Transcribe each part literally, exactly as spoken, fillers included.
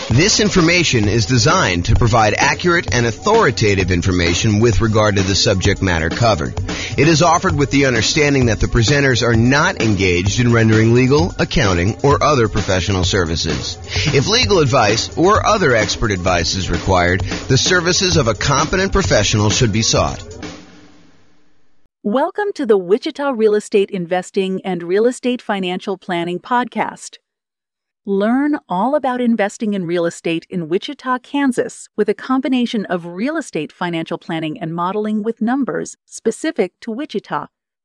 This information is designed to provide accurate and authoritative information with regard to the subject matter covered. It is offered with the understanding that the presenters are not engaged in rendering legal, accounting, or other professional services. If legal advice or other expert advice is required, the services of a competent professional should be sought. Welcome to the Wichita Real Estate Investing and Real Estate Financial Planning Podcast. Learn all about investing in real estate in Wichita, Kansas, with a combination of real estate financial planning and modeling with numbers specific to Wichita,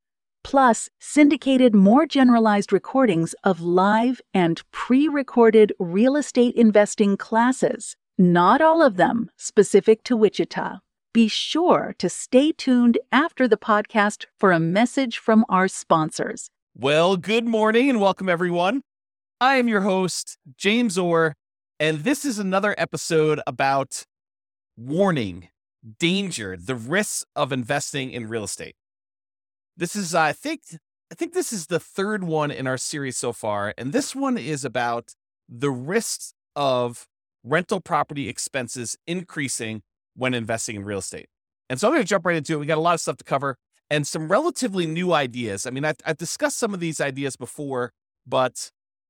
plus syndicated, more generalized recordings of live and pre-recorded real estate investing classes, not all of them specific to Wichita. Be sure to stay tuned after the podcast for a message from our sponsors. Well, good morning and welcome, everyone. I am your host, James Orr, and this is another episode about warning, danger, the risks of investing in real estate. This is, I think, I think this is the third one in our series so far, and this one is about the risks of rental property expenses increasing when investing in real estate. And so I'm going to jump right into it. We got a lot of stuff to cover and some relatively new ideas. I mean, I've, I've discussed some of these ideas before, but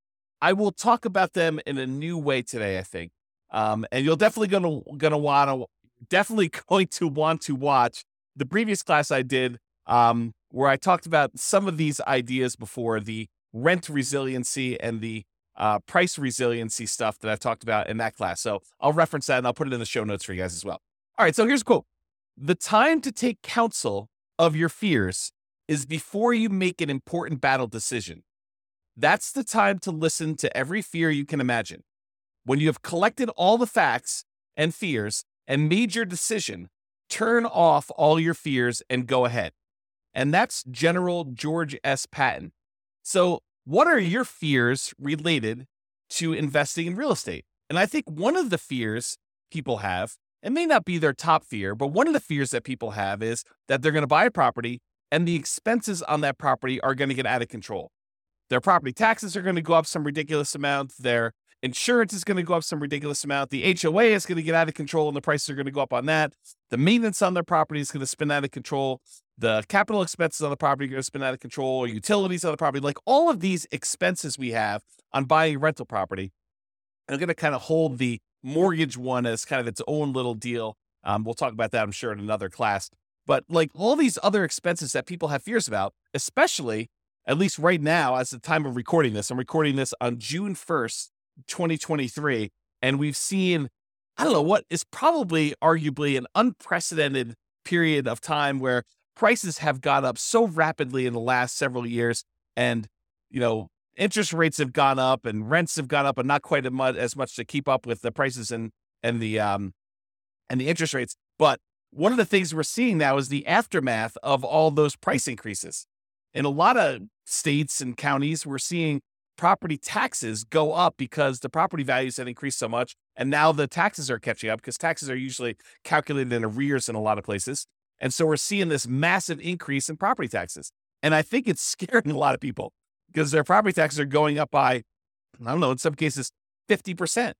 I will talk about them in a new way today, I think. Um, and you're definitely going to going to want to definitely going to want to watch the previous class I did, um, where I talked about some of these ideas before, the rent resiliency and the uh, price resiliency stuff that I've talked about in that class. So I'll reference that and I'll put it in the show notes for you guys as well. All right, so here's a quote. The time to take counsel of your fears is before you make an important battle decision. That's the time to listen to every fear you can imagine. When you have collected all the facts and fears and made your decision, turn off all your fears and go ahead. And that's General George S. Patton. So what are your fears related to investing in real estate? And I think one of the fears people have, it may not be their top fear, but one of the fears that people have is that they're going to buy a property and the expenses on that property are going to get out of control. Their property taxes are going to go up some ridiculous amount. Their insurance is going to go up some ridiculous amount. The H O A is going to get out of control and the prices are going to go up on that. The maintenance on their property is going to spin out of control. The capital expenses on the property are going to spin out of control. Utilities on the property, like all of these expenses we have on buying rental property, are going to kind of hold the mortgage one as kind of its own little deal. Um, we'll talk about that, I'm sure, in another class. But like all these other expenses that people have fears about, especially at least right now, as the time of recording this, I'm recording this on June first, twenty twenty-three, and we've seen, I don't know, what is probably arguably an unprecedented period of time where prices have gone up so rapidly in the last several years, and, you know, interest rates have gone up and rents have gone up, and not quite as much, as much to keep up with the prices and and the um and the interest rates. But one of the things we're seeing now is the aftermath of all those price increases. In a lot of states and counties, we're seeing property taxes go up because the property values have increased so much. And now the taxes are catching up because taxes are usually calculated in arrears in a lot of places. And so we're seeing this massive increase in property taxes. And I think it's scaring a lot of people because their property taxes are going up by, I don't know, in some cases, fifty percent,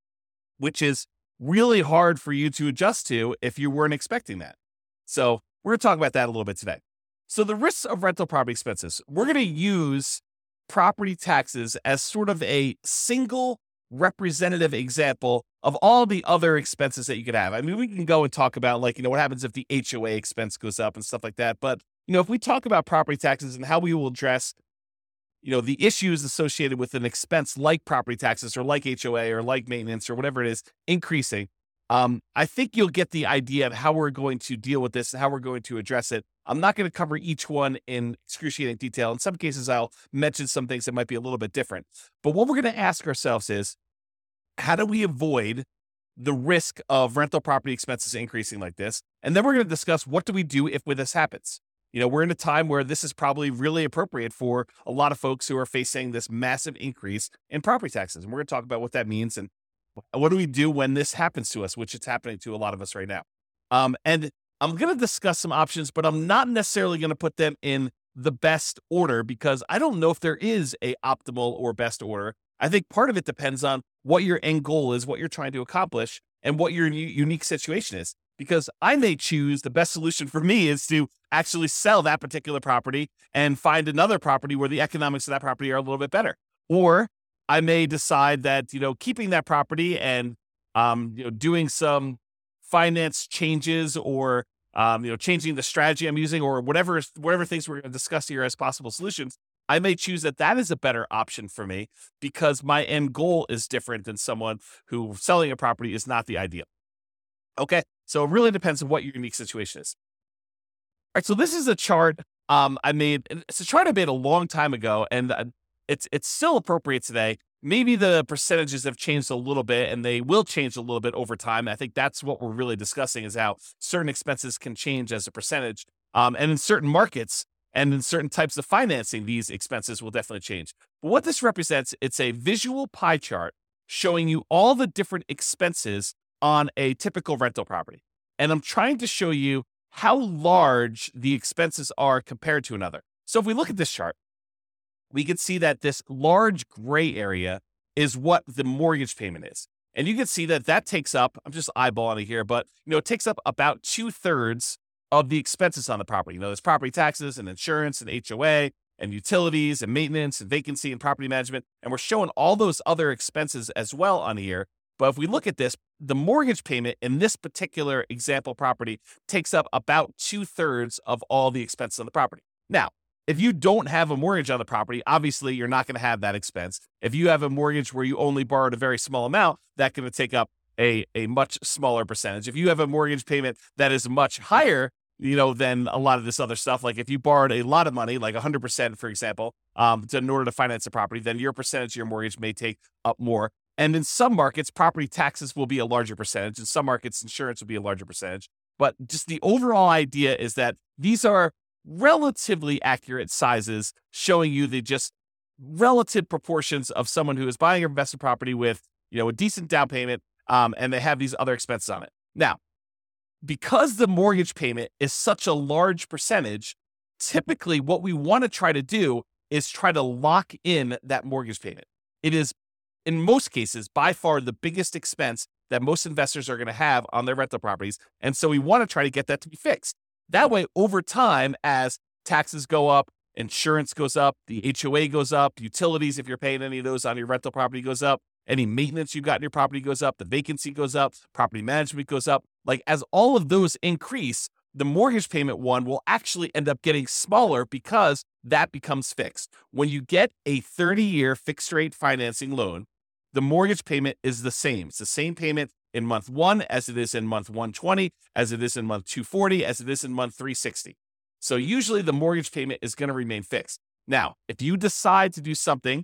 which is really hard for you to adjust to if you weren't expecting that. So we're going to talk about that a little bit today. So the risks of rental property expenses, we're going to use property taxes as sort of a single representative example of all the other expenses that you could have. I mean, we can go and talk about, like, you know, what happens if the H O A expense goes up and stuff like that. But, you know, if we talk about property taxes and how we will address, you know, the issues associated with an expense like property taxes or like H O A or like maintenance or whatever it is increasing, um, I think you'll get the idea of how we're going to deal with this and how we're going to address it. I'm not going to cover each one in excruciating detail. In some cases, I'll mention some things that might be a little bit different. But what we're going to ask ourselves is, how do we avoid the risk of rental property expenses increasing like this? And then we're going to discuss, what do we do if when this happens? You know, we're in a time where this is probably really appropriate for a lot of folks who are facing this massive increase in property taxes. And we're going to talk about what that means and what do we do when this happens to us, which it's happening to a lot of us right now. Um, and I'm going to discuss some options, but I'm not necessarily going to put them in the best order because I don't know if there is a optimal or best order. I think part of it depends on what your end goal is, what you're trying to accomplish, and what your u- unique situation is. Because I may choose the best solution for me is to actually sell that particular property and find another property where the economics of that property are a little bit better. Or I may decide that, you know, keeping that property and, um, you know, doing some finance changes or, um, you know, changing the strategy I'm using or whatever, whatever things we're going to discuss here as possible solutions, I may choose that that is a better option for me because my end goal is different than someone who selling a property is not the ideal. Okay. So it really depends on what your unique situation is. All right. So this is a chart um, I made. It's a chart I made a long time ago, and uh, it's it's still appropriate today. Maybe the percentages have changed a little bit, and they will change a little bit over time. I think that's what we're really discussing is how certain expenses can change as a percentage. Um, and in certain markets and in certain types of financing, these expenses will definitely change. But what this represents, it's a visual pie chart showing you all the different expenses on a typical rental property. And I'm trying to show you how large the expenses are compared to another. So if we look at this chart, we can see that this large gray area is what the mortgage payment is. And you can see that that takes up, I'm just eyeballing it here, but you know, it takes up about two thirds of the expenses on the property. You know, there's property taxes and insurance and H O A and utilities and maintenance and vacancy and property management. And we're showing all those other expenses as well on here. But if we look at this, the mortgage payment in this particular example property takes up about two thirds of all the expenses on the property. Now, if you don't have a mortgage on the property, obviously you're not going to have that expense. If you have a mortgage where you only borrowed a very small amount, that's going to take up a, a much smaller percentage. If you have a mortgage payment that is much higher, you know, than a lot of this other stuff, like if you borrowed a lot of money, like one hundred percent, for example, um, to, in order to finance a property, then your percentage of your mortgage may take up more. And in some markets, property taxes will be a larger percentage. In some markets, insurance will be a larger percentage. But just the overall idea is that these are relatively accurate sizes showing you the just relative proportions of someone who is buying an investment property with, you know, a decent down payment, um, and they have these other expenses on it. Now, because the mortgage payment is such a large percentage, typically what we want to try to do is try to lock in that mortgage payment. It is, in most cases, by far the biggest expense that most investors are going to have on their rental properties. And so we want to try to get that to be fixed. That way, over time, as taxes go up, insurance goes up, the H O A goes up, utilities, if you're paying any of those on your rental property, goes up, any maintenance you've got in your property goes up, the vacancy goes up, property management goes up. Like as all of those increase, the mortgage payment one will actually end up getting smaller because that becomes fixed. When you get a thirty-year fixed rate financing loan, the mortgage payment is the same. It's the same payment in month one as it is in month one twenty, as it is in month two forty, as it is in month three sixty. So usually the mortgage payment is going to remain fixed. Now, if you decide to do something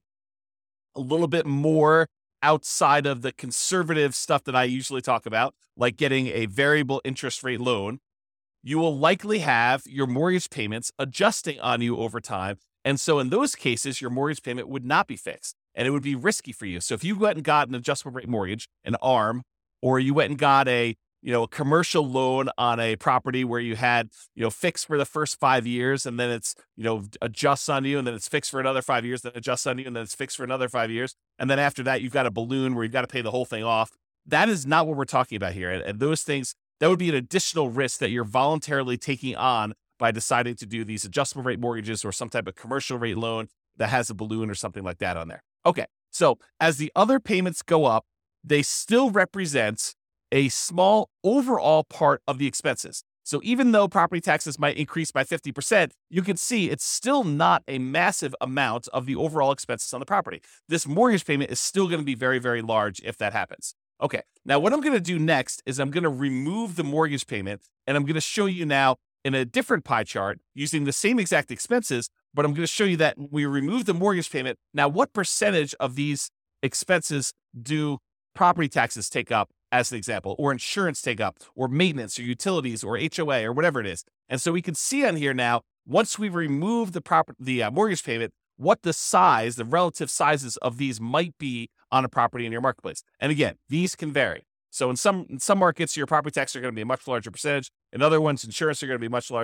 a little bit more outside of the conservative stuff that I usually talk about, like getting a variable interest rate loan, you will likely have your mortgage payments adjusting on you over time. And so in those cases, your mortgage payment would not be fixed and it would be risky for you. So if you went and got an adjustable rate mortgage, an A R M, or you went and got a, you know, a commercial loan on a property where you had, you know, fixed for the first five years and then it's, you know, adjusts on you and then it's fixed for another five years, then adjusts on you and then it's fixed for another five years. And then after that, you've got a balloon where you've got to pay the whole thing off. That is not what we're talking about here. And, and those things, that would be an additional risk that you're voluntarily taking on by deciding to do these adjustable rate mortgages or some type of commercial rate loan that has a balloon or something like that on there. Okay. So as the other payments go up, they still represent a small overall part of the expenses. So even though property taxes might increase by fifty percent, you can see it's still not a massive amount of the overall expenses on the property. This mortgage payment is still going to be very, very large if that happens. Okay, now what I'm going to do next is I'm going to remove the mortgage payment, and I'm going to show you now in a different pie chart using the same exact expenses, but I'm going to show you that we remove the mortgage payment. Now, what percentage of these expenses do property taxes take up, as an example, or insurance take up, or maintenance, or utilities, or H O A, or whatever it is? And so we can see on here now, once we remove the property, the uh, mortgage payment, what the size, the relative sizes of these might be on a property in your marketplace. And again, these can vary. So in some in some markets, your property taxes are going to be a much larger percentage. In other ones, insurance are going to be much larger.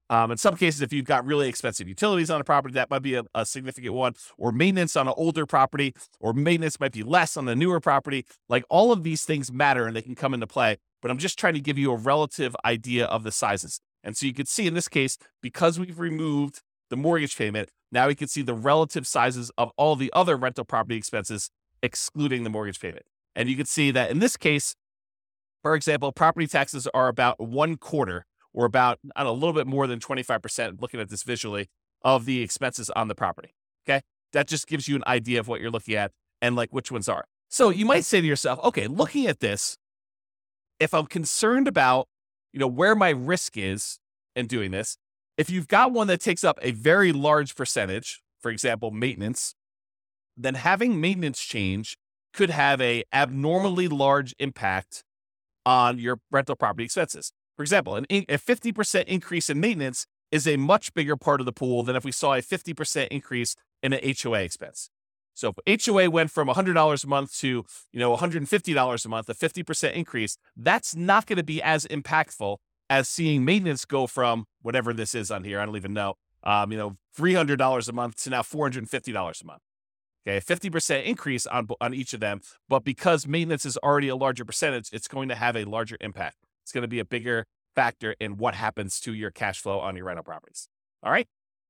Um, in some cases, if you've got really expensive utilities on a property, that might be a, a significant one, or maintenance on an older property, or maintenance might be less on the newer property. Like all of these things matter and they can come into play, but I'm just trying to give you a relative idea of the sizes. And so you could see in this case, because we've removed the mortgage payment, now we can see the relative sizes of all the other rental property expenses, excluding the mortgage payment. And you can see that in this case, for example, property taxes are about one quarter or about I don't know, a little bit more than twenty-five percent, looking at this visually, of the expenses on the property. Okay. That just gives you an idea of what you're looking at and like which ones are. So you might say to yourself, okay, looking at this, if I'm concerned about, you know, where my risk is in doing this, if you've got one that takes up a very large percentage, for example, maintenance, then having maintenance change could have a abnormally large impact on your rental property expenses. For example, an, a fifty percent increase in maintenance is a much bigger part of the pool than if we saw a fifty percent increase in an H O A expense. So if H O A went from one hundred dollars a month to, you know, one hundred fifty dollars a month, a fifty percent increase, that's not going to be as impactful as seeing maintenance go from whatever this is on here, I don't even know, um, you know, three hundred dollars a month to now four hundred fifty dollars a month. Okay, a fifty percent increase on, on each of them, but because maintenance is already a larger percentage, it's going to have a larger impact. It's going to be a bigger factor in what happens to your cash flow on your rental properties. All right.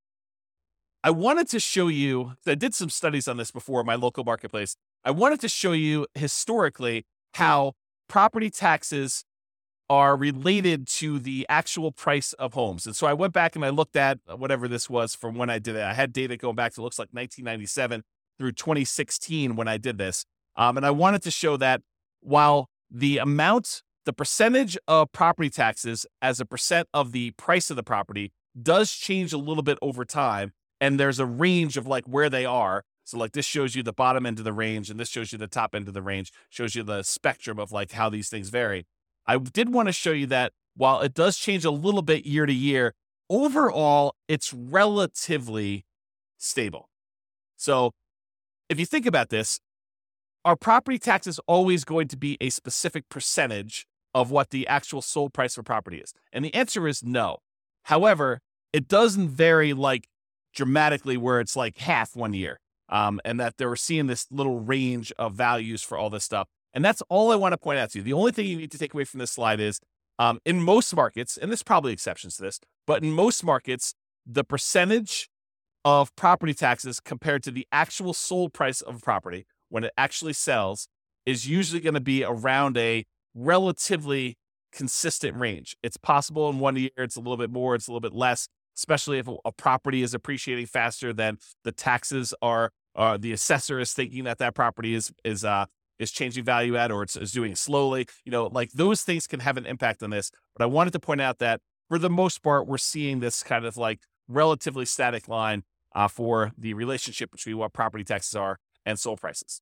I wanted to show you, I did some studies on this before in my local marketplace. I wanted to show you historically how property taxes are related to the actual price of homes. And so I went back and I looked at whatever this was from when I did it. I had data going back to, looks like nineteen ninety-seven through twenty sixteen when I did this. Um, and I wanted to show that while the amount, the percentage of property taxes as a percent of the price of the property does change a little bit over time. And there's a range of like where they are. So like this shows you the bottom end of the range and this shows you the top end of the range, shows you the spectrum of like how these things vary. I did want to show you that while it does change a little bit year to year, overall, it's relatively stable. So if you think about this, are property taxes always going to be a specific percentage of what the actual sold price of a property is? And the answer is no. However, it doesn't vary like dramatically where it's like half one year, um, and that they were seeing this little range of values for all this stuff. And that's all I want to point out to you. The only thing you need to take away from this slide is um, in most markets, and there's probably exceptions to this, but in most markets, the percentage of property taxes compared to the actual sold price of a property when it actually sells is usually going to be around a relatively consistent range. It's possible in one year, it's a little bit more, it's a little bit less, especially if a property is appreciating faster than the taxes are, uh, the assessor is thinking that that property is, is, uh, is changing value at, or it's, it's doing it slowly. You know, like those things can have an impact on this. But I wanted to point out that for the most part, we're seeing this kind of like relatively static line uh, for the relationship between what property taxes are and sold prices.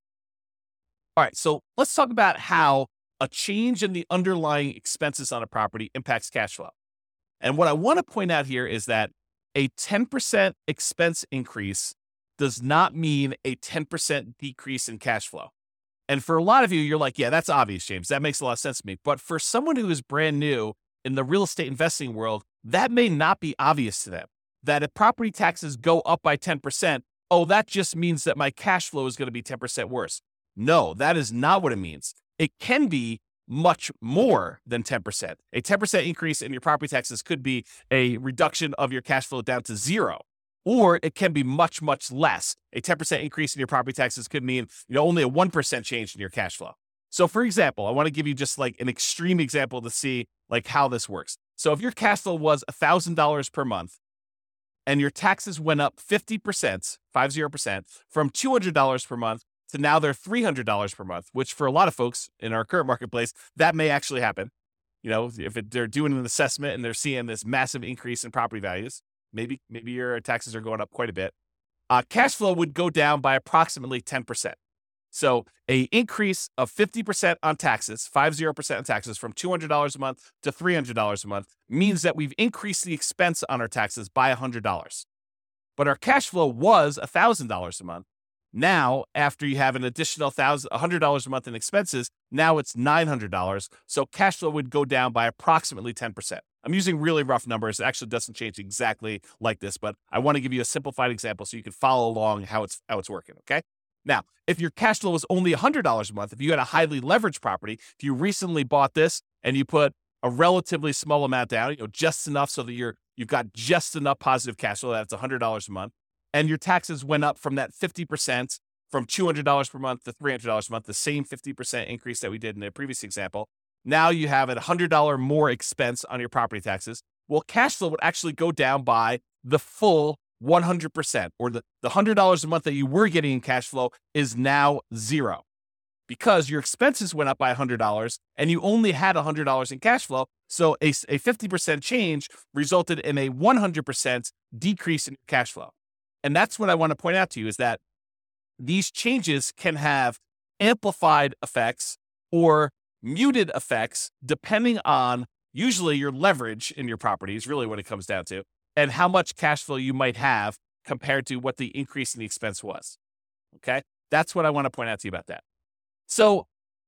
All right, so let's talk about how a change in the underlying expenses on a property impacts cash flow. And what I want to point out here is that a ten percent expense increase does not mean a ten percent decrease in cash flow. And for a lot of you, you're like, yeah, that's obvious, James. That makes a lot of sense to me. But for someone who is brand new in the real estate investing world, that may not be obvious to them. That if property taxes go up by ten percent, oh, that just means that my cash flow is going to be ten percent worse. No, that is not what it means. It can be much more than ten percent. A ten percent increase in your property taxes could be a reduction of your cash flow down to zero. Or it can be much, much less. A ten percent increase in your property taxes could mean, you know, only a one percent change in your cash flow. So for example, I want to give you just like an extreme example to see like how this works. So if your cash flow was one thousand dollars per month and your taxes went up fifty percent, fifty percent, from two hundred dollars per month to now they're three hundred dollars per month, which for a lot of folks in our current marketplace, that may actually happen. You know, if it, they're doing an assessment and they're seeing this massive increase in property values, maybe maybe your taxes are going up quite a bit. Uh, cash flow would go down by approximately ten percent. So a increase of fifty percent on taxes, fifty percent on taxes from two hundred dollars a month to three hundred dollars a month means that we've increased the expense on our taxes by one hundred dollars. But our cash flow was one thousand dollars a month. Now, after you have an additional one hundred dollars a month in expenses, now it's nine hundred dollars. So cash flow would go down by approximately ten percent. I'm using really rough numbers. It actually doesn't change exactly like this, but I want to give you a simplified example so you can follow along how it's how it's working, okay? Now, if your cash flow was only one hundred dollars a month, if you had a highly leveraged property, if you recently bought this and you put a relatively small amount down, you know, just enough so that you're you've got just enough positive cash flow, that's one hundred dollars a month, and your taxes went up from that fifty percent from two hundred dollars per month to three hundred dollars a month, the same fifty percent increase that we did in the previous example. Now you have a one hundred dollars more expense on your property taxes. Well, cash flow would actually go down by the full one hundred percent, or the, the one hundred dollars a month that you were getting in cash flow is now zero because your expenses went up by one hundred dollars and you only had one hundred dollars in cash flow. So a, a fifty percent change resulted in a one hundred percent decrease in cash flow. And that's what I want to point out to you is that these changes can have amplified effects or muted effects depending on usually your leverage in your property is really what it comes down to, and how much cash flow you might have compared to what the increase in the expense was. Okay? That's what I want to point out to you about that. So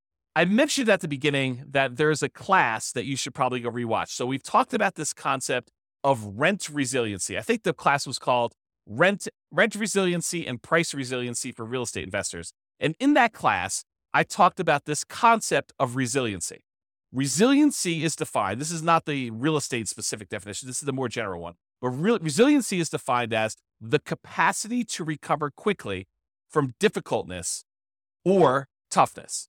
I mentioned at the beginning that there's a class that you should probably go rewatch. So we've talked about this concept of rent resiliency. I think the class was called Rent, Rent Resiliency and Price Resiliency for Real Estate Investors. And in that class, I talked about this concept of resiliency. Resiliency is defined, this is not the real estate specific definition, this is the more general one. But real, resiliency is defined as the capacity to recover quickly from difficultness or toughness.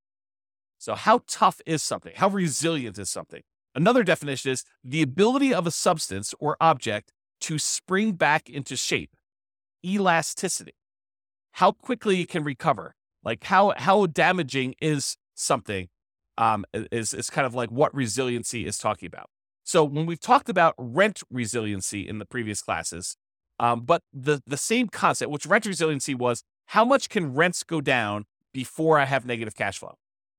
So how tough is something? How resilient is something? Another definition is the ability of a substance or object to spring back into shape. Elasticity. How quickly it can recover. Like how how damaging is something um, is, is kind of like what resiliency is talking about. So when we've talked about rent resiliency in the previous classes, um, but the, the same concept, which rent resiliency was, how much can rents go down before I have negative cash flow?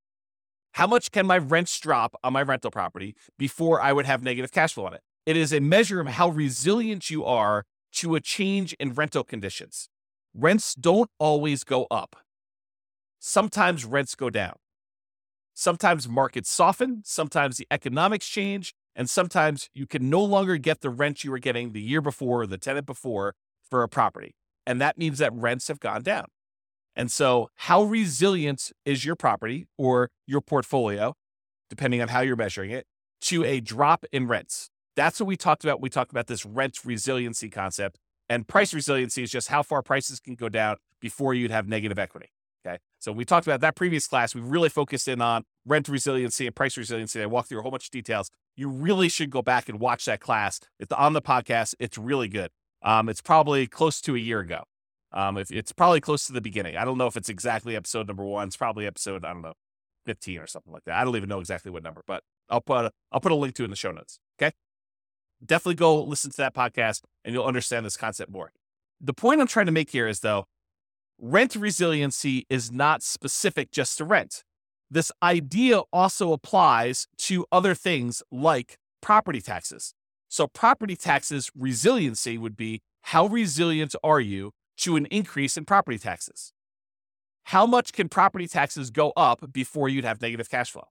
How much can my rents drop on my rental property before I would have negative cash flow on it? It is a measure of how resilient you are to a change in rental conditions. Rents don't always go up. Sometimes rents go down. Sometimes markets soften, sometimes the economics change, and sometimes you can no longer get the rent you were getting the year before or the tenant before for a property. And that means that rents have gone down. And so how resilient is your property or your portfolio, depending on how you're measuring it, to a drop in rents? That's what we talked about. We talked about this rent resiliency concept, and price resiliency is just how far prices can go down before you'd have negative equity. Okay. So we talked about that previous class. We really focused in on rent resiliency and price resiliency. I walked through a whole bunch of details. You really should go back and watch that class. It's on the podcast. It's really good. Um, it's probably close to a year ago. Um, if it's probably close to the beginning. I don't know if it's exactly episode number one. It's probably episode, I don't know, fifteen or something like that. I don't even know exactly what number, but I'll put a, I'll put a link to it in the show notes. Okay. Definitely go listen to that podcast and you'll understand this concept more. The point I'm trying to make here is, though, rent resiliency is not specific just to rent. This idea also applies to other things like property taxes. So property taxes resiliency would be, how resilient are you to an increase in property taxes? How much can property taxes go up before you'd have negative cash flow?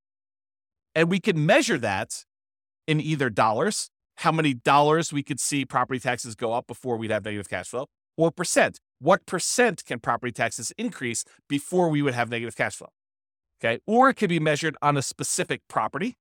And we can measure that in either dollars, how many dollars we could see property taxes go up before we'd have negative cash flow, or percent. What percent can property taxes increase before we would have negative cash flow? Okay. Or it could be measured on a specific property.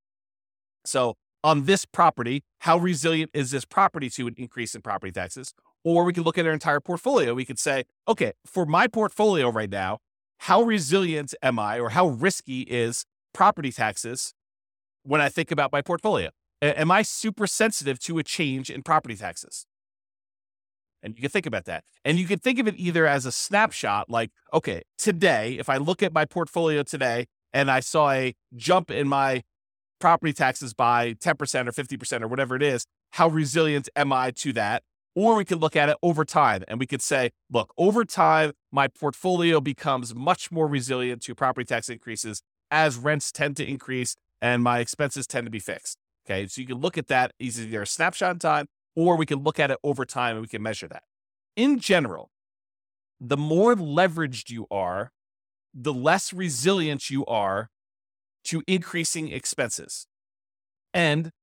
So on this property, how resilient is this property to an increase in property taxes? Or we could look at our entire portfolio. We could say, okay, for my portfolio right now, how resilient am I, or how risky is property taxes when I think about my portfolio? A- am I super sensitive to a change in property taxes? And you can think about that. And you can think of it either as a snapshot, like, okay, today, if I look at my portfolio today and I saw a jump in my property taxes by ten percent or fifty percent or whatever it is, how resilient am I to that? Or we could look at it over time and we could say, look, over time, my portfolio becomes much more resilient to property tax increases as rents tend to increase and my expenses tend to be fixed. Okay, so you can look at that as either a snapshot in time, or we can look at it over time and we can measure that. In general, the more leveraged you are, the less resilient you are to increasing expenses. And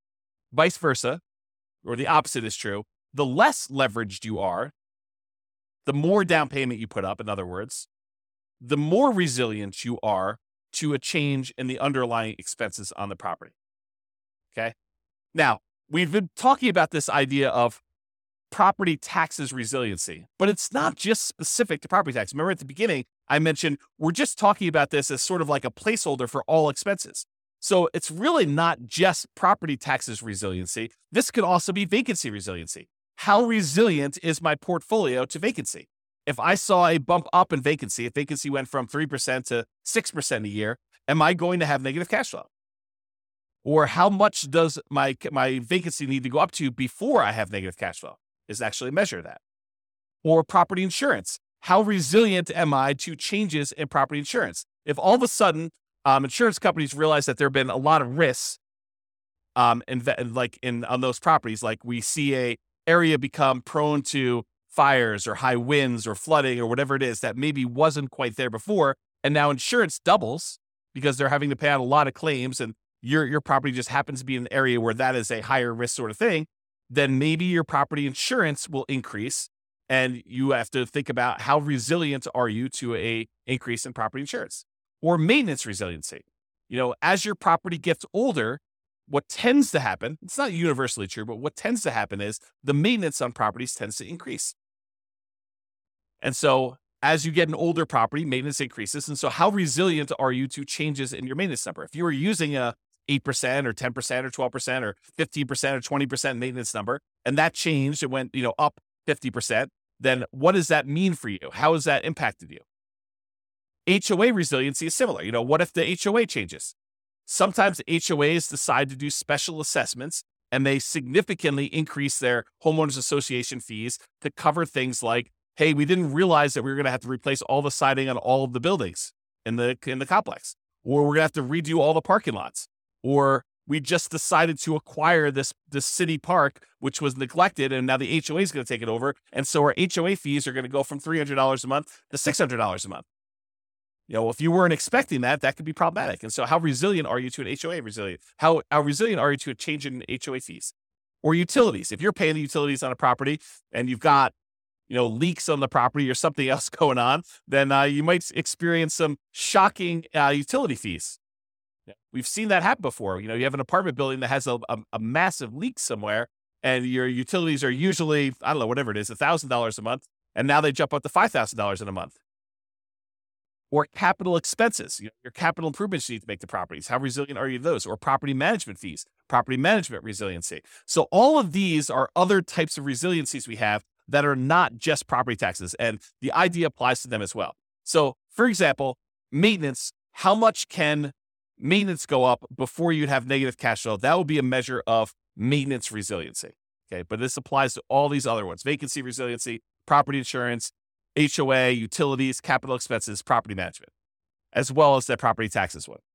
Vice versa, or the opposite is true. The less leveraged you are, the more down payment you put up, in other words, the more resilient you are to a change in the underlying expenses on the property. Okay? Now, we've been talking about this idea of property taxes resiliency, but it's not just specific to property tax. Remember at the beginning, I mentioned we're just talking about this as sort of like a placeholder for all expenses. So it's really not just property taxes resiliency. This could also be vacancy resiliency. How resilient is my portfolio to vacancy? If I saw a bump up in vacancy, if vacancy went from three percent to six percent a year, am I going to have negative cash flow? Or how much does my, my vacancy need to go up to before I have negative cash flow? Is actually measure that. Or property insurance. How resilient am I to changes in property insurance? If all of a sudden um, insurance companies realize that there have been a lot of risks um, in, like in on those properties, like we see a area become prone to fires or high winds or flooding or whatever it is that maybe wasn't quite there before, and now insurance doubles because they're having to pay out a lot of claims, and your your property just happens to be in an area where that is a higher risk sort of thing, then maybe your property insurance will increase, and you have to think about how resilient are you to a increase in property insurance. Or maintenance resiliency. You know, as your property gets older, what tends to happen, it's not universally true, but what tends to happen is the maintenance on properties tends to increase. And so as you get an older property, maintenance increases. And so how resilient are you to changes in your maintenance number? If you were using a eight percent or ten percent or twelve percent or fifteen percent or twenty percent maintenance number, and that changed, it went, you know, up fifty percent, then what does that mean for you? How has that impacted you? H O A resiliency is similar. You know, what if the H O A changes? Sometimes H O As decide to do special assessments, and they significantly increase their homeowners association fees to cover things like, hey, we didn't realize that we were going to have to replace all the siding on all of the buildings in the in the complex, or we're going to have to redo all the parking lots, or we just decided to acquire this this city park, which was neglected, and now the H O A is going to take it over, and so our H O A fees are going to go from three hundred dollars a month to six hundred dollars a month. You know, if you weren't expecting that, that could be problematic. And so how resilient are you to an H O A resilient? How, how resilient are you to a change in H O A fees? Or utilities. If you're paying the utilities on a property and you've got, you know, leaks on the property or something else going on, then uh, you might experience some shocking uh, utility fees. We've seen that happen before. You know, you have an apartment building that has a, a, a massive leak somewhere, and your utilities are usually, I don't know, whatever it is, one thousand dollars a month, and now they jump up to five thousand dollars in a month. Or capital expenses, you know, your capital improvements you need to make to properties. How resilient are you to those? Or property management fees, property management resiliency. So all of these are other types of resiliencies we have that are not just property taxes, and the idea applies to them as well. So, for example, maintenance, how much can maintenance go up before you'd have negative cash flow? That would be a measure of maintenance resiliency. Okay, but this applies to all these other ones: vacancy resiliency, property insurance, H O A, utilities, capital expenses, property management, as well as that property taxes one.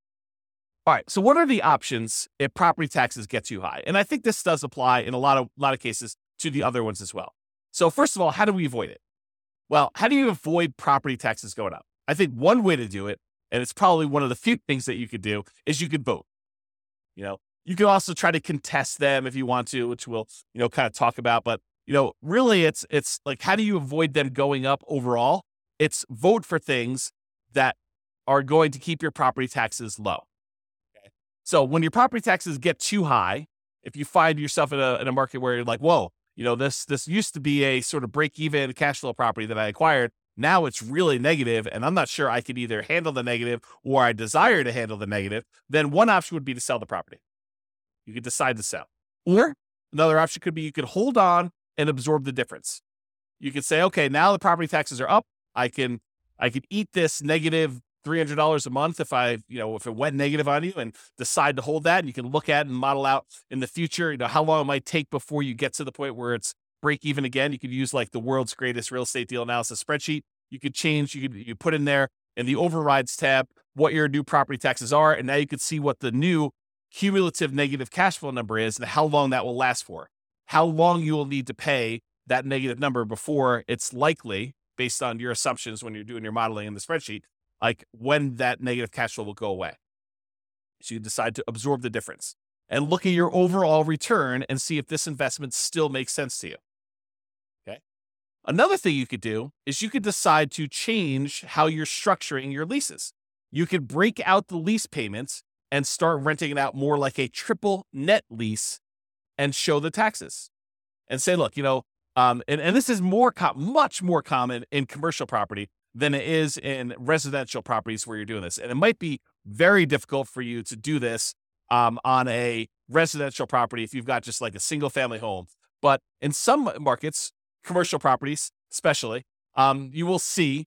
All right, so what are the options if property taxes get too high? And I think this does apply in a lot of lot of cases to the other ones as well. So first of all, how do we avoid it? Well, how do you avoid property taxes going up? I think one way to do it, and it's probably one of the few things that you could do, is you could vote. You know, you can also try to contest them if you want to, which we'll, you know, kind of talk about, but you know, really it's, it's like, how do you avoid them going up overall? It's vote for things that are going to keep your property taxes low. Okay. So when your property taxes get too high, if you find yourself in a, in a market where you're like, whoa, you know, this, this used to be a sort of break even cash flow property that I acquired. Now it's really negative, and I'm not sure I could either handle the negative or I desire to handle the negative, then one option would be to sell the property. You could decide to sell. Or another option could be you could hold on and absorb the difference. You could say, okay, now the property taxes are up. I can, I can eat this negative three hundred dollars a month if I, you know, if it went negative on you, and decide to hold that. And you can look at and model out in the future, you know, how long it might take before you get to the point where it's break even again. You could use like the world's greatest real estate deal analysis spreadsheet. You could change, you could, you put in there in the overrides tab what your new property taxes are. And now you could see what the new cumulative negative cash flow number is and how long that will last for. How long you will need to pay that negative number before it's likely, based on your assumptions when you're doing your modeling in the spreadsheet, like when that negative cash flow will go away. So you decide to absorb the difference. and look at your overall return and see if this investment still makes sense to you. Okay. Another thing you could do is you could decide to change how you're structuring your leases. You could break out the lease payments and start renting it out more like a triple net lease and show the taxes and say, look, you know, um, and, and this is more, com- much more common in commercial property than it is in residential properties where you're doing this. And it might be very difficult for you to do this um, on a residential property if you've got just like a single family home. But in some markets, commercial properties especially, um, you will see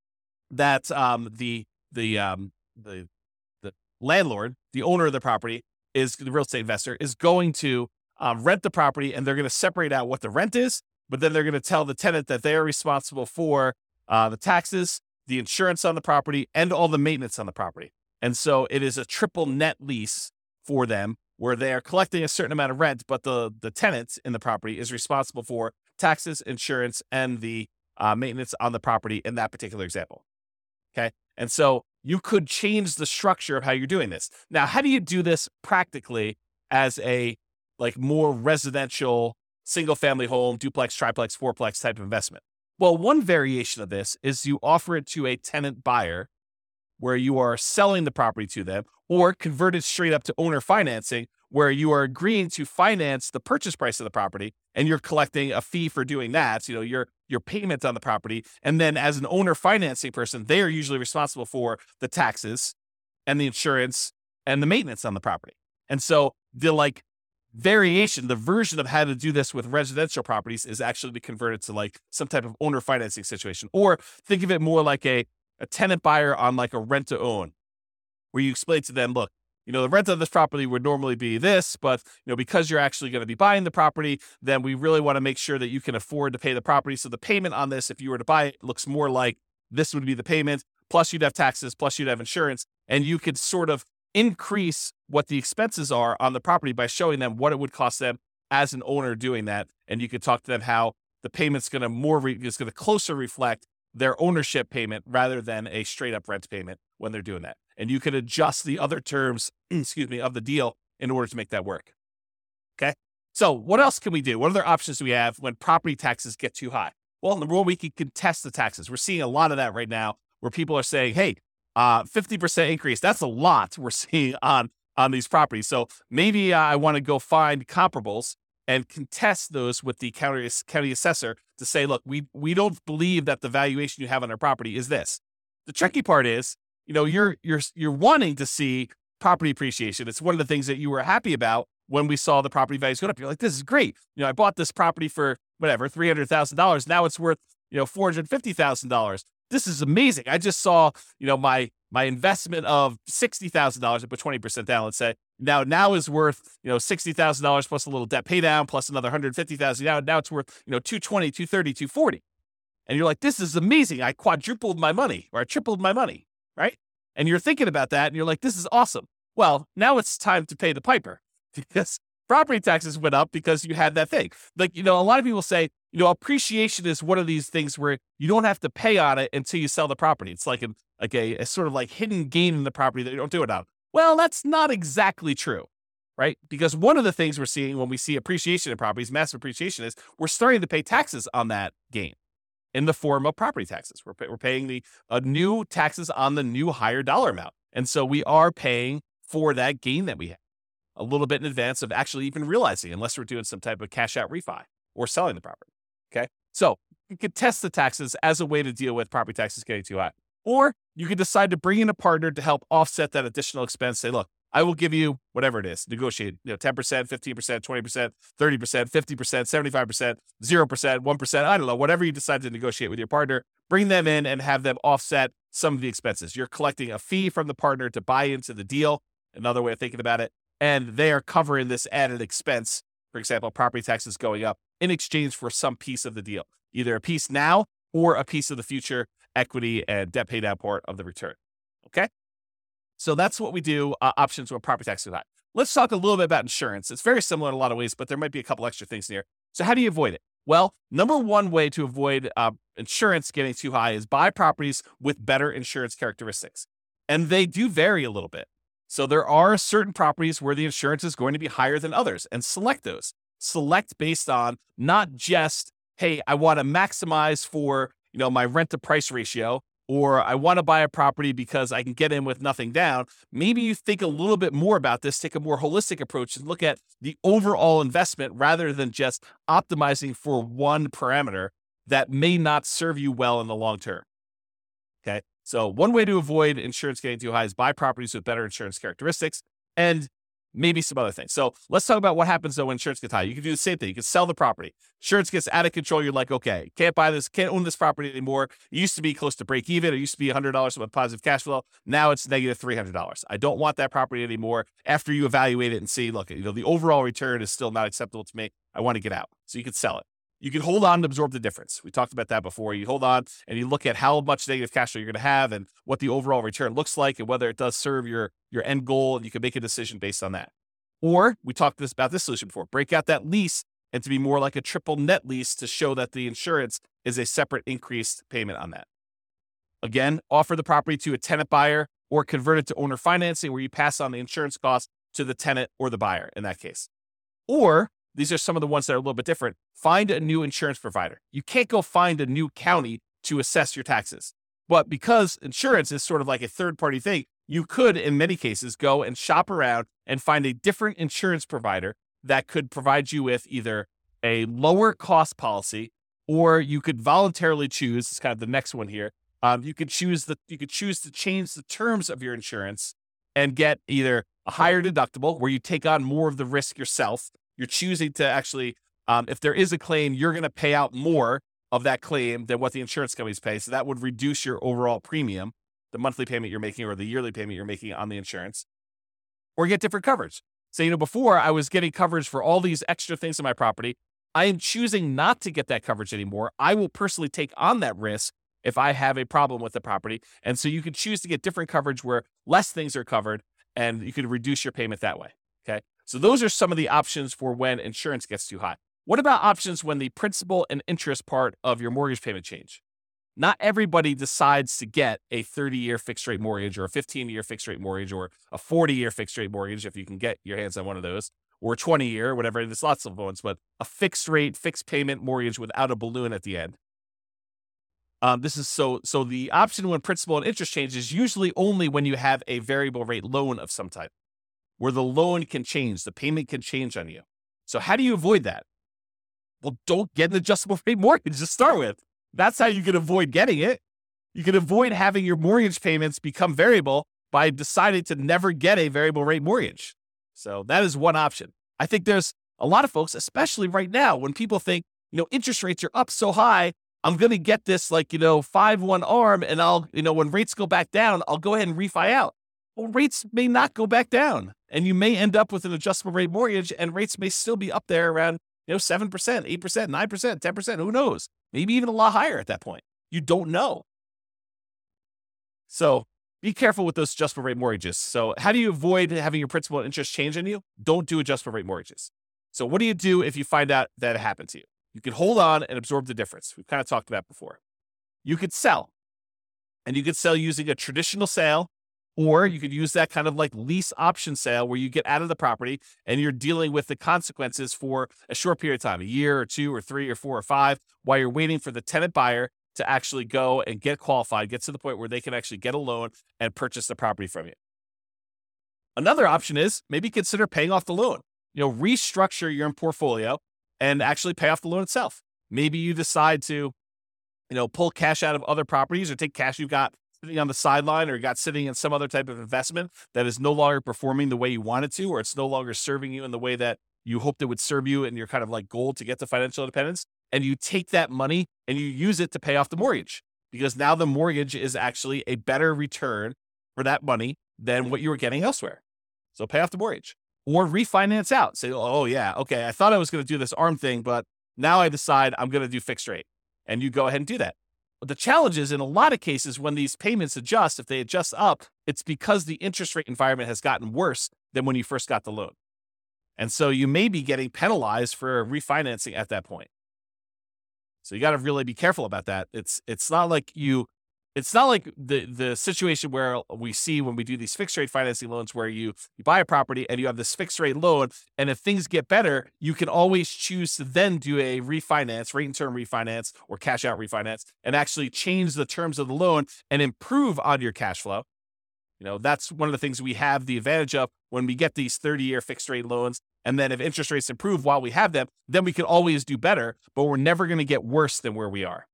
that um, the the um, the the landlord, the owner of the property, is the real estate investor, is going to um, rent the property, and they're going to separate out what the rent is, but then they're going to tell the tenant that they are responsible for uh, the taxes, the insurance on the property, and all the maintenance on the property. And so it is a triple net lease for them, where they are collecting a certain amount of rent, but the the tenant in the property is responsible for taxes, insurance, and the uh, maintenance on the property in that particular example. Okay. And so you could change the structure of how you're doing this. Now, how do you do this practically as a like more residential single family home, duplex, triplex, fourplex type of investment? Well, one variation of this is you offer it to a tenant buyer where you are selling the property to them, or convert it straight up to owner financing, where you are agreeing to finance the purchase price of the property and you're collecting a fee for doing that, you know, your your payment on the property. And then as an owner financing person, they are usually responsible for the taxes and the insurance and the maintenance on the property. And so the like variation, the version of how to do this with residential properties is actually to convert it to like some type of owner financing situation. Or think of it more like a, a tenant buyer on like a rent to own, where you explain to them, look, you know, the rent of this property would normally be this, but, you know, because you're actually going to be buying the property, then we really want to make sure that you can afford to pay the property. So the payment on this, if you were to buy it, looks more like this would be the payment, plus you'd have taxes, plus you'd have insurance, and you could sort of increase what the expenses are on the property by showing them what it would cost them as an owner doing that. And you could talk to them how the payment's going to more, re- is going to closer reflect their ownership payment rather than a straight up rent payment when they're doing that. And you can adjust the other terms, excuse me, of the deal in order to make that work. Okay. So what else can we do? What other options do we have when property taxes get too high? Well, number one, we can contest the taxes. We're seeing a lot of that right now where people are saying, hey, uh, fifty percent increase. That's a lot we're seeing on, on these properties. So maybe uh, I want to go find comparables and contest those with the county, county assessor to say, look, we, we don't believe that the valuation you have on our property is this. The tricky part is, you know, you're you're you're wanting to see property appreciation. It's one of the things that you were happy about when we saw the property values go up. You're like, this is great. You know, I bought this property for whatever, three hundred thousand dollars. Now it's worth, you know, four hundred fifty thousand dollars. This is amazing. I just saw, you know, my my investment of sixty thousand dollars, I put twenty percent down, let's say. Now, now is worth, you know, sixty thousand dollars plus a little debt pay down, plus another one hundred fifty thousand dollars. Now, now it's worth, you know, two twenty, two thirty, two forty. And you're like, this is amazing. I quadrupled my money, or I tripled my money, right? And you're thinking about that and you're like, this is awesome. Well, now it's time to pay the piper, because property taxes went up because you had that thing. Like, you know, a lot of people say, you know, appreciation is one of these things where you don't have to pay on it until you sell the property. It's like a, like a, a sort of like hidden gain in the property that you don't do it on. Well, that's not exactly true, right? Because one of the things we're seeing when we see appreciation in properties, massive appreciation, is we're starting to pay taxes on that gain in the form of property taxes. We're, pay, we're paying the uh, new taxes on the new higher dollar amount. And so we are paying for that gain that we have a little bit in advance of actually even realizing, unless we're doing some type of cash out refi or selling the property. Okay. So you could test the taxes as a way to deal with property taxes getting too high. Or you could decide to bring in a partner to help offset that additional expense. Say, look, I will give you whatever it is, negotiate, you know, ten percent, fifteen percent, twenty percent, thirty percent, fifty percent, seventy-five percent, zero percent, one percent. I don't know, whatever you decide to negotiate with your partner, bring them in and have them offset some of the expenses. You're collecting a fee from the partner to buy into the deal. Another way of thinking about it. And they are covering this added expense, for example, property taxes going up, in exchange for some piece of the deal, either a piece now or a piece of the future equity and debt pay down part of the return. Okay. So that's what we do, uh, options when property taxes are high. Let's talk a little bit about insurance. It's very similar in a lot of ways, but there might be a couple extra things in here. So how do you avoid it? Well, number one way to avoid uh, insurance getting too high is buy properties with better insurance characteristics. And they do vary a little bit. So there are certain properties where the insurance is going to be higher than others, and select those. Select based on not just, hey, I want to maximize for, you know, my rent to price ratio, or I want to buy a property because I can get in with nothing down. Maybe you think a little bit more about this, take a more holistic approach and look at the overall investment rather than just optimizing for one parameter that may not serve you well in the long term. Okay. So one way to avoid insurance getting too high is buy properties with better insurance characteristics and maybe some other things. So let's talk about what happens though when insurance gets high. You can do the same thing. You can sell the property. Insurance gets out of control. You're like, okay, can't buy this, can't own this property anymore. It used to be close to break even. It used to be one hundred dollars with positive cash flow. Now it's negative three hundred dollars. I don't want that property anymore. After you evaluate it and see, look, you know, the overall return is still not acceptable to me. I want to get out. So you can sell it. You can hold on and absorb the difference. We talked about that before. You hold on and you look at how much negative cash flow you're going to have and what the overall return looks like and whether it does serve your, your end goal, and you can make a decision based on that. Or we talked this, about this solution before, break out that lease and to be more like a triple net lease to show that the insurance is a separate increased payment on that. Again, offer the property to a tenant buyer or convert it to owner financing where you pass on the insurance cost to the tenant or the buyer in that case. Or these are some of the ones that are a little bit different. Find a new insurance provider. You can't go find a new county to assess your taxes. But because insurance is sort of like a third-party thing, you could, in many cases, go and shop around and find a different insurance provider that could provide you with either a lower cost policy, or you could voluntarily choose, it's kind of the next one here, um, you could choose the you could choose to change the terms of your insurance and get either a higher deductible where you take on more of the risk yourself. You're choosing to actually, um, if there is a claim, you're going to pay out more of that claim than what the insurance companies pay. So that would reduce your overall premium, the monthly payment you're making or the yearly payment you're making on the insurance, or get different coverage. So, you know, before I was getting coverage for all these extra things in my property. I am choosing not to get that coverage anymore. I will personally take on that risk if I have a problem with the property. And so you can choose to get different coverage where less things are covered and you can reduce your payment that way. Okay. So those are some of the options for when insurance gets too high. What about options when the principal and interest part of your mortgage payment change? Not everybody decides to get a thirty-year fixed rate mortgage or a fifteen-year fixed rate mortgage or a forty-year fixed rate mortgage, if you can get your hands on one of those, or a twenty-year, whatever. There's lots of ones, but a fixed rate, fixed payment mortgage without a balloon at the end. Um, this is so, so the option when principal and interest change is usually only when you have a variable rate loan of some type, where the loan can change, the payment can change on you. So how do you avoid that? Well, don't get an adjustable rate mortgage to start with. That's how you can avoid getting it. You can avoid having your mortgage payments become variable by deciding to never get a variable rate mortgage. So that is one option. I think there's a lot of folks, especially right now, when people think, you know, interest rates are up so high, I'm going to get this like, you know, five one arm and I'll, you know, when rates go back down, I'll go ahead and refi out. Well, rates may not go back down and you may end up with an adjustable rate mortgage and rates may still be up there around, you know, seven percent, eight percent, nine percent, ten percent, who knows? Maybe even a lot higher at that point. You don't know. So be careful with those adjustable rate mortgages. So how do you avoid having your principal and interest change on you? Don't do adjustable rate mortgages. So what do you do if you find out that it happened to you? You can hold on and absorb the difference. We've kind of talked about before. You could sell. And you could sell using a traditional sale, or you could use that kind of like lease option sale where you get out of the property and you're dealing with the consequences for a short period of time, a year or two or three or four or five, while you're waiting for the tenant buyer to actually go and get qualified, get to the point where they can actually get a loan and purchase the property from you. Another option is maybe consider paying off the loan. You know, restructure your portfolio and actually pay off the loan itself. Maybe you decide to, you know, pull cash out of other properties or take cash you've got sitting on the sideline or got sitting in some other type of investment that is no longer performing the way you want it to, or it's no longer serving you in the way that you hoped it would serve you in your kind of like goal to get to financial independence. And you take that money and you use it to pay off the mortgage, because now the mortgage is actually a better return for that money than what you were getting elsewhere. So pay off the mortgage or refinance out. Say, oh yeah, okay, I thought I was going to do this ARM thing, but now I decide I'm going to do fixed rate. And you go ahead and do that. But the challenge is in a lot of cases when these payments adjust, if they adjust up, it's because the interest rate environment has gotten worse than when you first got the loan. And so you may be getting penalized for refinancing at that point. So you got to really be careful about that. It's it's not like you it's not like the the situation where we see when we do these fixed rate financing loans where you, you buy a property and you have this fixed rate loan, and if things get better, you can always choose to then do a refinance, rate and term refinance or cash out refinance, and actually change the terms of the loan and improve on your cash flow. You know, that's one of the things we have the advantage of when we get these thirty-year fixed rate loans. And then if interest rates improve while we have them, then we can always do better, but we're never going to get worse than where we are.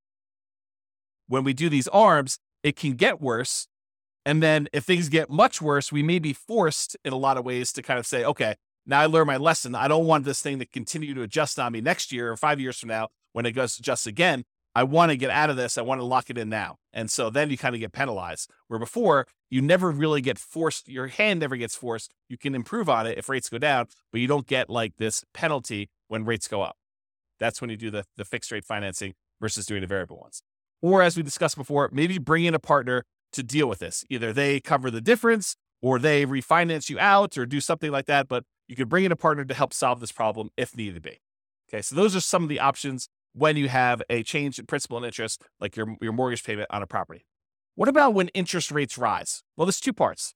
When we do these A R Ms, it can get worse. And then if things get much worse, we may be forced in a lot of ways to kind of say, okay, now I learned my lesson. I don't want this thing to continue to adjust on me next year or five years from now when it goes to adjust again. I want to get out of this. I want to lock it in now. And so then you kind of get penalized, where before you never really get forced. Your hand never gets forced. You can improve on it if rates go down, but you don't get like this penalty when rates go up. That's when you do the, the fixed rate financing versus doing the variable ones. Or as we discussed before, maybe bring in a partner to deal with this. Either they cover the difference or they refinance you out or do something like that. But you could bring in a partner to help solve this problem if needed be. Okay, so those are some of the options when you have a change in principal and interest, like your, your mortgage payment on a property. What about when interest rates rise? Well, there's two parts.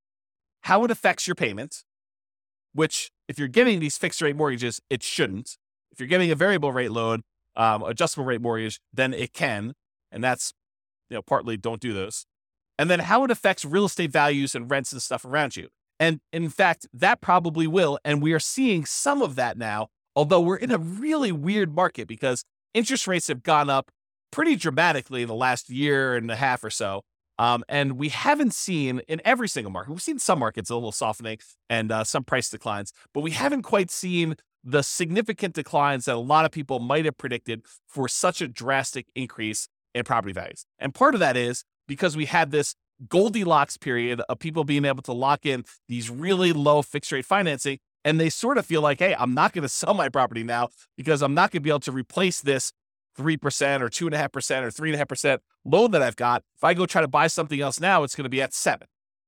How it affects your payment, which if you're getting these fixed rate mortgages, it shouldn't. If you're getting a variable rate loan, um, adjustable rate mortgage, then it can. And that's, you know, partly don't do those. And then how it affects real estate values and rents and stuff around you. And in fact, that probably will. And we are seeing some of that now, although we're in a really weird market because interest rates have gone up pretty dramatically in the last year and a half or so. Um, and we haven't seen in every single market, we've seen some markets a little softening and uh, some price declines, but we haven't quite seen the significant declines that a lot of people might have predicted for such a drastic increase in property values. And part of that is because we had this Goldilocks period of people being able to lock in these really low fixed rate financing. And they sort of feel like, hey, I'm not going to sell my property now because I'm not going to be able to replace this three percent or two point five percent or three point five percent loan that I've got. If I go try to buy something else now, it's going to be at seven.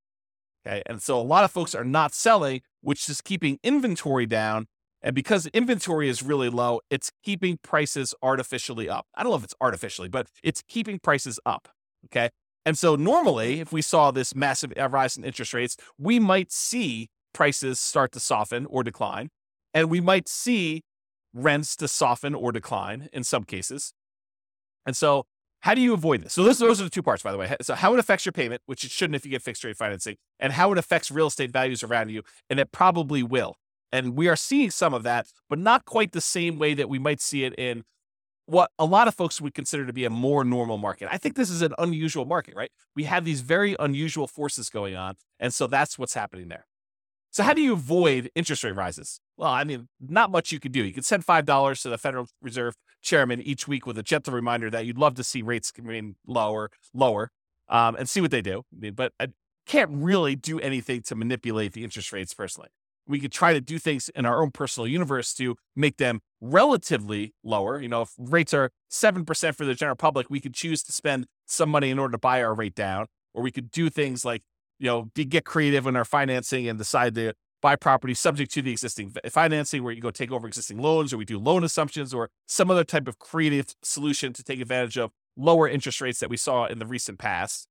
Okay. And so a lot of folks are not selling, which is keeping inventory down. And because inventory is really low, it's keeping prices artificially up. I don't know if it's artificially, but it's keeping prices up. Okay. And so normally, if we saw this massive rise in interest rates, we might see prices start to soften or decline, and we might see rents to soften or decline in some cases. And so how do you avoid this? So those, those are the two parts, by the way. So how it affects your payment, which it shouldn't if you get fixed rate financing, and how it affects real estate values around you, and it probably will. And we are seeing some of that, but not quite the same way that we might see it in what a lot of folks would consider to be a more normal market. I think this is an unusual market, right? We have these very unusual forces going on, and so that's what's happening there. So how do you avoid interest rate rises? Well, I mean, not much you could do. You could send five dollars to the Federal Reserve chairman each week with a gentle reminder that you'd love to see rates remain lower, lower, um, and see what they do. I mean, but I can't really do anything to manipulate the interest rates personally. We could try to do things in our own personal universe to make them relatively lower. You know, if rates are seven percent for the general public, we could choose to spend some money in order to buy our rate down, or we could do things like, you know, get creative in our financing and decide to buy property subject to the existing financing, where you go take over existing loans, or we do loan assumptions, or some other type of creative solution to take advantage of lower interest rates that we saw in the recent past.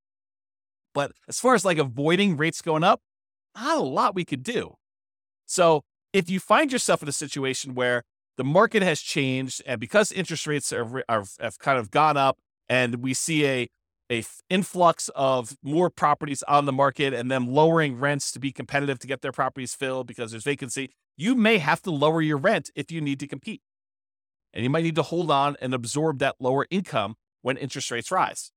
But as far as like avoiding rates going up, not a lot we could do. So if you find yourself in a situation where the market has changed, and because interest rates are, are have kind of gone up, and we see a a influx of more properties on the market and them lowering rents to be competitive to get their properties filled because there's vacancy, you may have to lower your rent if you need to compete. And you might need to hold on and absorb that lower income when interest rates rise.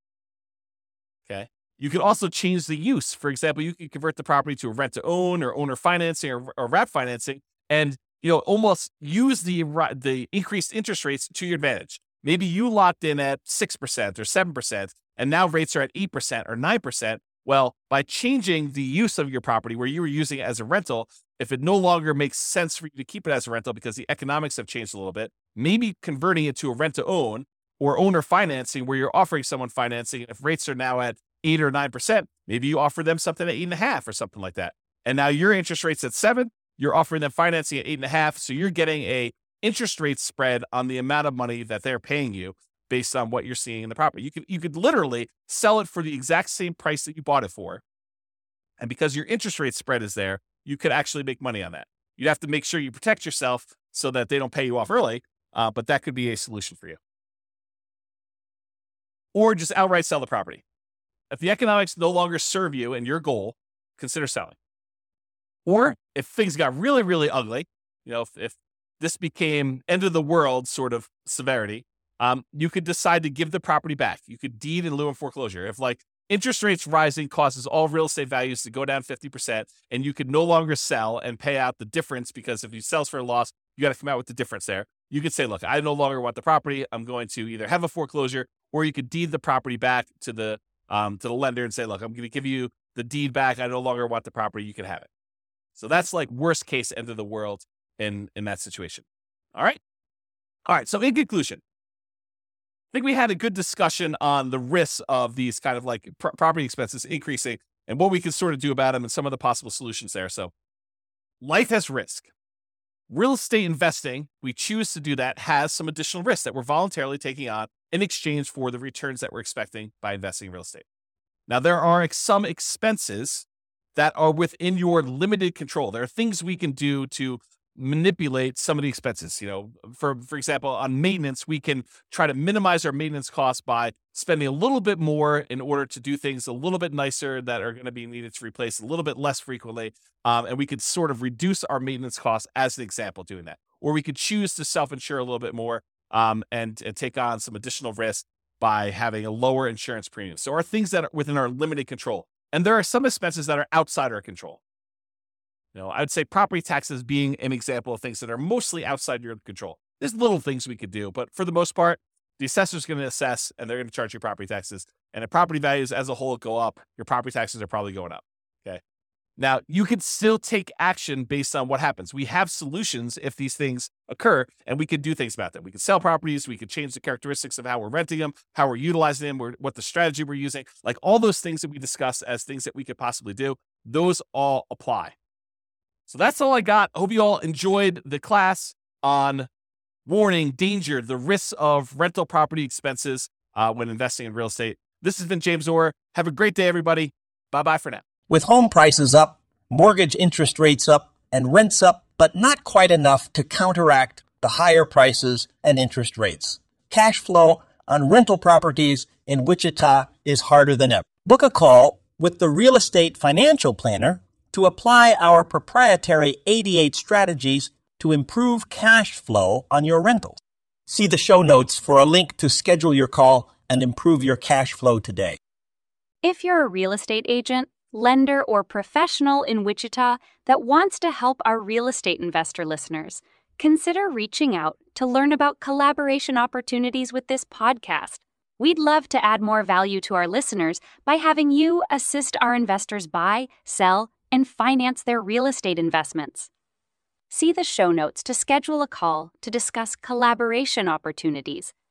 Okay. You can also change the use. For example, you can convert the property to a rent to own or owner financing or, or wrap financing, and, you know, almost use the, the increased interest rates to your advantage. Maybe you locked in at six percent or seven percent, and now rates are at eight percent or nine percent. Well, by changing the use of your property where you were using it as a rental, if it no longer makes sense for you to keep it as a rental because the economics have changed a little bit, maybe converting it to a rent to own or owner financing where you're offering someone financing. If rates are now at eight or nine percent, maybe you offer them something at eight and a half or something like that. And now your interest rate's at seven, you're offering them financing at eight and a half. So you're getting a interest rate spread on the amount of money that they're paying you based on what you're seeing in the property. You could you could literally sell it for the exact same price that you bought it for. And because your interest rate spread is there, you could actually make money on that. You'd have to make sure you protect yourself so that they don't pay you off early, uh, but that could be a solution for you. Or just outright sell the property. If the economics no longer serve you and your goal, consider selling. Or if things got really, really ugly, you know, if, if this became end of the world sort of severity, um, you could decide to give the property back. You could deed in lieu of foreclosure. If like interest rates rising causes all real estate values to go down fifty percent and you could no longer sell and pay out the difference, because if you sell for a loss, you got to come out with the difference there. You could say, look, I no longer want the property. I'm going to either have a foreclosure, or you could deed the property back to the um, to the lender and say, look, I'm going to give you the deed back. I no longer want the property. You can have it. So that's like worst case end of the world in, in that situation. All right. All right. So in conclusion, I think we had a good discussion on the risks of these kind of like pr- property expenses increasing and what we can sort of do about them and some of the possible solutions there. So life has risk. Real estate investing, we choose to do that, has some additional risk that we're voluntarily taking on in exchange for the returns that we're expecting by investing in real estate. Now, there are some expenses that are within your limited control. There are things we can do to manipulate some of the expenses. You know, for, for example, on maintenance, we can try to minimize our maintenance costs by spending a little bit more in order to do things a little bit nicer that are going to be needed to replace a little bit less frequently. Um, and we could sort of reduce our maintenance costs as an example doing that. Or we could choose to self-insure a little bit more um, and, and take on some additional risk by having a lower insurance premium. So are things that are within our limited control. And there are some expenses that are outside our control. You know, I would say property taxes being an example of things that are mostly outside your control. There's little things we could do, but for the most part, the assessor's going to assess and they're going to charge you property taxes. And if property values as a whole go up, your property taxes are probably going up. Okay. Now, you can still take action based on what happens. We have solutions if these things occur, and we can do things about them. We can sell properties. We can change the characteristics of how we're renting them, how we're utilizing them, or what the strategy we're using. Like all those things that we discuss as things that we could possibly do, those all apply. So that's all I got. I hope you all enjoyed the class on warning, danger, the risks of rental property expenses uh, when investing in real estate. This has been James Orr. Have a great day, everybody. Bye-bye for now. With home prices up, mortgage interest rates up, and rents up, but not quite enough to counteract the higher prices and interest rates. Cash flow on rental properties in Wichita is harder than ever. Book a call with the Real Estate Financial Planner to apply our proprietary eighty-eight strategies to improve cash flow on your rentals. See the show notes for a link to schedule your call and improve your cash flow today. If you're a real estate agent, lender, or professional in Wichita that wants to help our real estate investor listeners, consider reaching out to learn about collaboration opportunities with this podcast. We'd love to add more value to our listeners by having you assist our investors buy, sell, and finance their real estate investments. See the show notes to schedule a call to discuss collaboration opportunities.